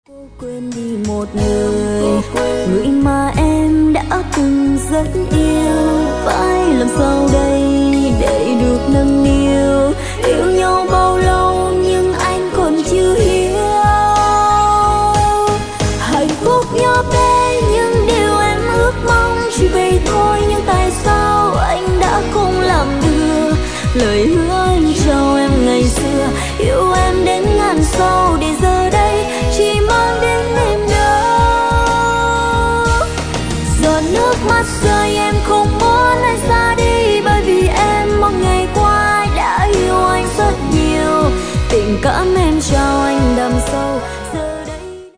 Quên đi một người, người mà em đã từng rất yêu. Phải làm sao đây để được nâng niu? Yêu nhau bao lâu nhưng anh còn chưa hiểu. Hạnh phúc nhỏ bé nhưng điều em ước mong chỉ vậy thôi. Nhưng tại sao anh đã không làm được lời hứa anh trao em ngày xưa? Yêu em đến ngàn sau để giờ đây chỉ mang đến niềm đau. Giọt nước mắt rơi em không muốn anh ra đi, bởi vì em một ngày qua đã yêu anh rất nhiều. Tình cảm em trao anh đậm sâu